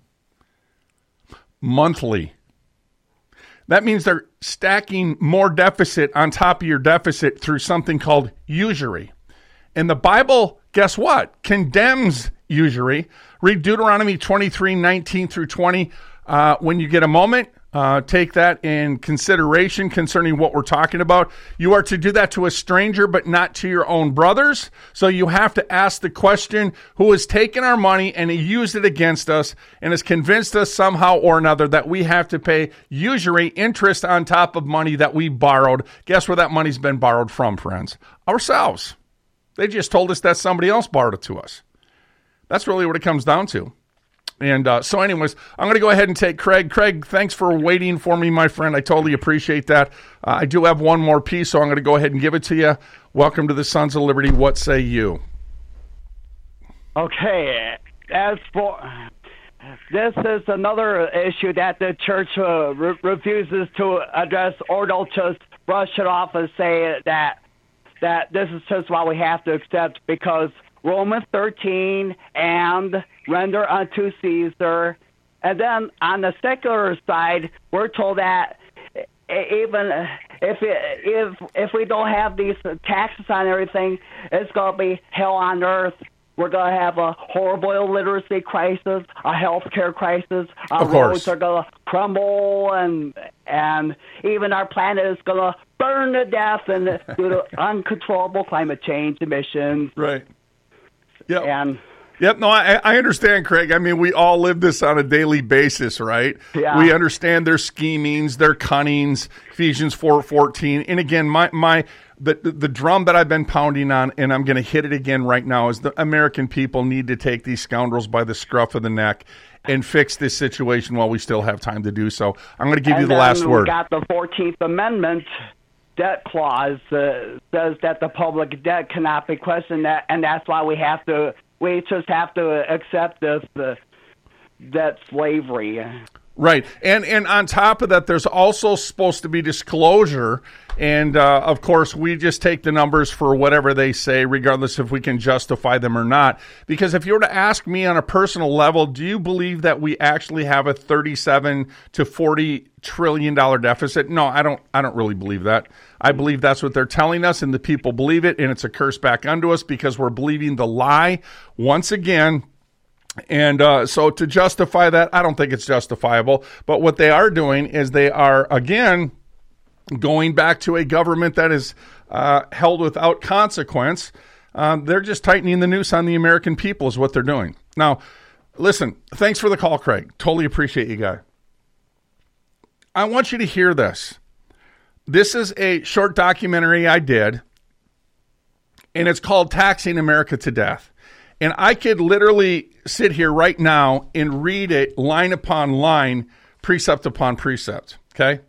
Monthly. That means they're stacking more deficit on top of your deficit through something called usury. And the Bible, guess what? Condemns usury. Read Deuteronomy twenty-three, nineteen through twenty. Uh, when you get a moment, uh, take that in consideration concerning what we're talking about. You are to do that to a stranger, but not to your own brothers. So you have to ask the question, who has taken our money and used it against us and has convinced us somehow or another that we have to pay usury, interest on top of money that we borrowed. Guess where that money's been borrowed from, friends? Ourselves. They just told us that somebody else borrowed it to us. That's really what it comes down to. And uh, so anyways, I'm going to go ahead and take Craig. Craig, thanks for waiting for me, my friend. I totally appreciate that. Uh, I do have one more piece, so I'm going to go ahead and give it to you. Welcome to the Sons of Liberty. What say you? Okay. As for this is another issue that the church uh, re- refuses to address, or they'll just brush it off and say that that this is just what we have to accept because Romans thirteen and render unto Caesar. And then on the secular side, we're told that even if it, if if we don't have these taxes on everything, it's going to be hell on earth. We're going to have a horrible illiteracy crisis, a healthcare crisis. Our roads are going to crumble, and and even our planet is going to burn to death and due to uncontrollable climate change emissions. Right. Yep. And Yep. No, I, I understand, Craig. I mean, we all live this on a daily basis, right? Yeah. We understand their schemings, their cunnings, Ephesians four fourteen. And again, my, my, the, the drum that I've been pounding on, and I'm going to hit it again right now, is the American people need to take these scoundrels by the scruff of the neck and fix this situation while we still have time to do so. I'm going to give and you the last we word. Got the fourteenth Amendment debt clause uh, says that the public debt cannot be questioned, that, and that's why we have to, we just have to accept this uh, debt slavery. Right. And and on top of that, there's also supposed to be disclosure. And, uh, of course, we just take the numbers for whatever they say, regardless if we can justify them or not. Because if you were to ask me on a personal level, do you believe that we actually have a thirty-seven to forty trillion dollars deficit? No, I don't I don't really believe that. I believe that's what they're telling us, and the people believe it, and it's a curse back unto us because we're believing the lie once again. And uh, so to justify that, I don't think it's justifiable. But what they are doing is they are, again, going back to a government that is uh, held without consequence. Um, they're just tightening the noose on the American people is what they're doing. Now, listen, thanks for the call, Craig. Totally appreciate you, guy. I want you to hear this. This is a short documentary I did, and it's called Taxing America to Death. And I could literally sit here right now and read it line upon line, precept upon precept, okay?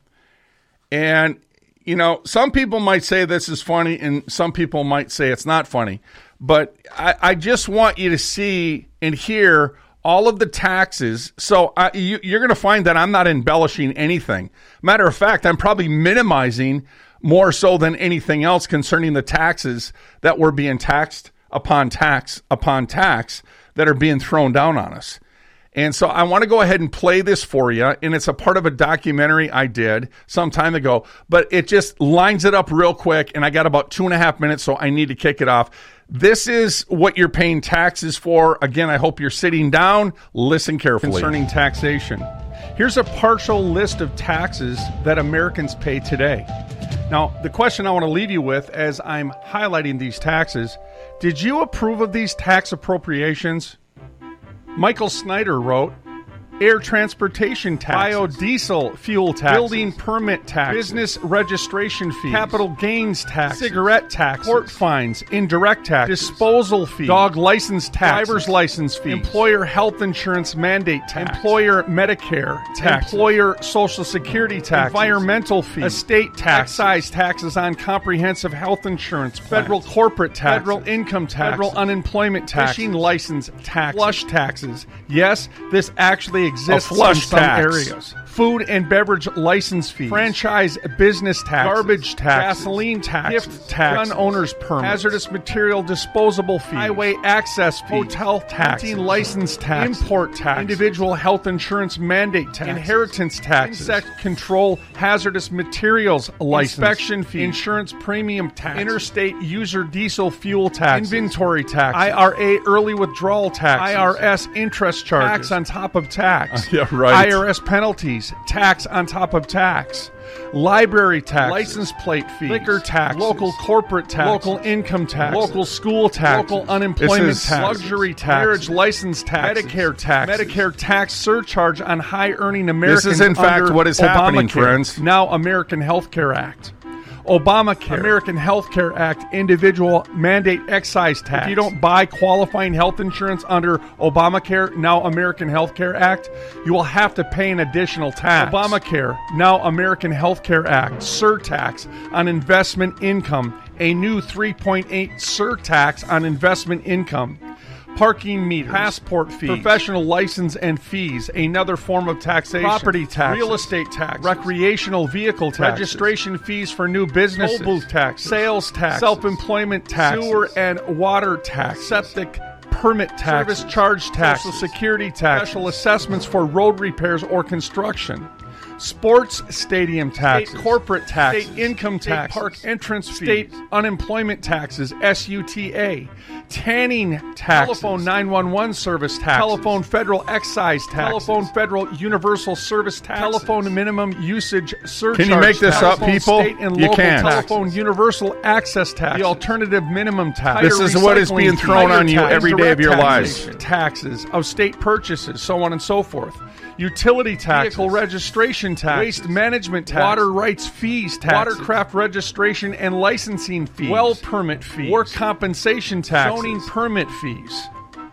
And, you know, some people might say this is funny, and some people might say it's not funny. But I, I just want you to see and hear all of the taxes. So I, you, you're going to find that I'm not embellishing anything. Matter of fact, I'm probably minimizing more so than anything else concerning the taxes that we're being taxed upon tax upon tax that are being thrown down on us. And so I want to go ahead and play this for you. And it's a part of a documentary I did some time ago, but it just lines it up real quick. And I got about two and a half minutes, so I need to kick it off. This is what you're paying taxes for. Again, I hope you're sitting down. Listen carefully. Concerning taxation. Here's a partial list of taxes that Americans pay today. Now, the question I want to leave you with as I'm highlighting these taxes, did you approve of these tax appropriations? Michael Snyder wrote, air transportation taxes, biodiesel fuel tax, building permit tax, business registration fees, capital gains tax, cigarette tax, court fines, indirect tax, disposal fee, dog license tax, driver's license fee, employer health insurance mandate tax, employer Medicare tax, employer social security tax, environmental fee, estate tax, excise taxes on comprehensive health insurance plans, federal corporate tax, federal income tax, federal unemployment tax, fishing license tax, flush taxes. Yes, this actually exists in some tax. areas. Food and beverage license fees, franchise business tax, garbage tax, gasoline tax, gift tax, gun owners permit, hazardous material disposable fees, highway access fees, hotel tax, license tax, import tax, individual health insurance mandate tax, inheritance tax, insect control, hazardous materials license, inspection fee, insurance premium tax, interstate user diesel fuel tax, inventory tax, I R A early withdrawal tax, I R S interest charges, tax on top of tax, uh, yeah, right. I R S penalties, tax on top of tax, library tax, license plate fees, liquor tax, local corporate tax, local income tax, local school tax, local unemployment tax, luxury tax, marriage license tax, Medicare tax, Medicare tax surcharge on high-earning Americans. This is, in fact, what is happening, friends. Now, American Health Care Act. Obamacare, American Health Care Act, individual mandate excise tax. If you don't buy qualifying health insurance under Obamacare, now American Health Care Act, you will have to pay an additional tax. Obamacare, now American Health Care Act, surtax on investment income, a new three point eight surtax on investment income. Parking meters, passport fees, professional license and fees, another form of taxation, property tax, real estate tax, recreational vehicle tax, registration fees for new businesses, toll booth tax, sales tax, self-employment tax, sewer and water tax, septic permit tax, service charge tax, social security tax, special assessments for road repairs or construction, sports stadium taxes, state corporate taxes, state income tax, park entrance fees, state unemployment taxes, S U T A, tanning taxes, telephone nine one one service tax, telephone federal excise tax, telephone federal universal service tax, telephone minimum usage surcharge. Can you make this tax, up, people? State and you local can. Telephone taxes, universal access tax, the alternative minimum tax. This is what is being thrown on you tax, every day of your lives. Taxes of state purchases, so on and so forth. Utility tax, vehicle registration tax, waste management tax, water rights fees tax, watercraft registration and licensing fees, well permit fees, work compensation tax, zoning permit fees.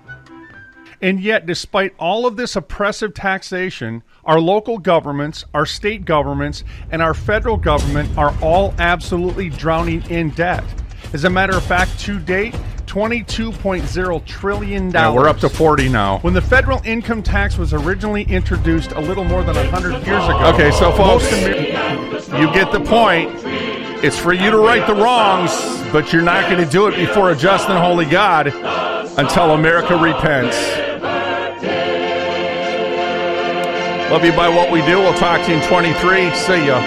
And yet, despite all of this oppressive taxation, our local governments, our state governments, and our federal government are all absolutely drowning in debt. As a matter of fact, to date, twenty-two point zero trillion dollars. Yeah, we're up to forty now. When the federal income tax was originally introduced a little more than one hundred years ago. Okay, so folks, you get the point. It's for you to right the wrongs, but you're not going to do it before a just and holy God until America repents. Love you by what we do. We'll talk to you in twenty-three. See ya.